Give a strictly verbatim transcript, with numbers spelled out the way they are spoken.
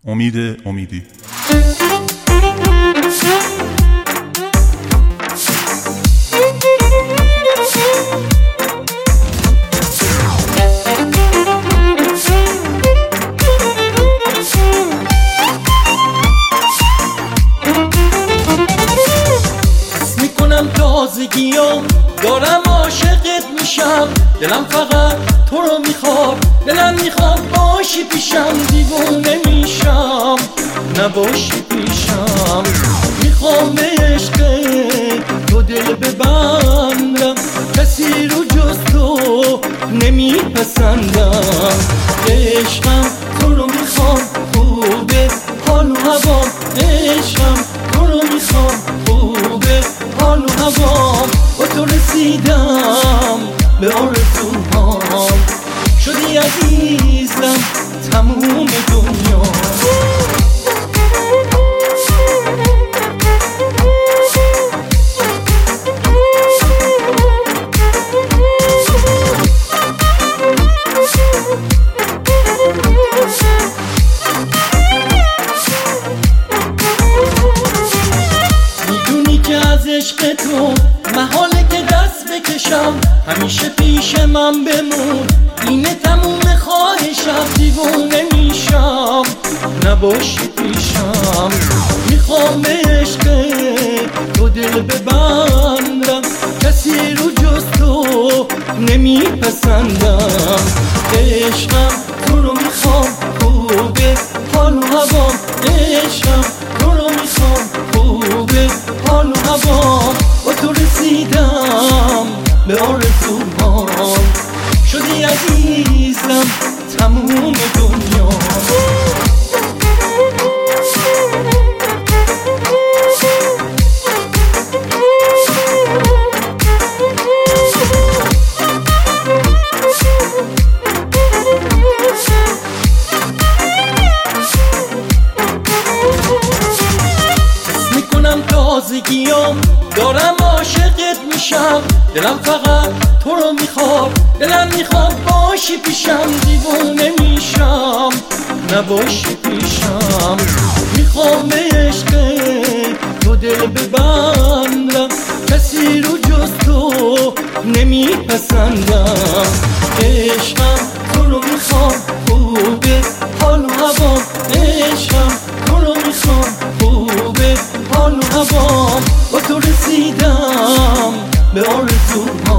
امید امیدی. تازگیام دارم عاشقت میشم، دلم فقط تو رو میخواد، دلم میخواد باشی پیشم، دیوونه میشم نباشی پیشم. میخوام به عشق تو دل ببندم، کسی رو جز تو نمیپسندم. عشقم تو رو میخوام، خوبه حال و هوام، عشقم تو رو میخوام، خوبه حال و هوام. با تو رسیدم به آرزوهام، شدی عزیزم تموم دنیا. از عشق تو محاله که دست بکشم، همیشه پیش من بمون، اینه تموم خواهشم، دیوونه میشم نباشی پیشم. میخوام به عشق تو دل ببندم، کسی رو جز تو نمیپسندم. عشقم تو رو میخوام، خوبه حال و هوام، عشقم تو رو میخوام، خوبه حال و هوام. با تو رسیدم به آرزوهام، شدی عزیزم تموم دنیا. تازگیام دارم عاشقت میشم، دلم فقط تو رو میخواد، دلم میخواد باشی پیشم، دیوونه میشم نباشی پیشم. میخوام به عشق تو دل ببندم، کسی رو جز تو نمیپسندم. عشقم تو رو میخوام، خوبه حال و هوام، عشقم تو رو میخوام، خوبه حال و هوام. با تو رسیدم به آرزوهام.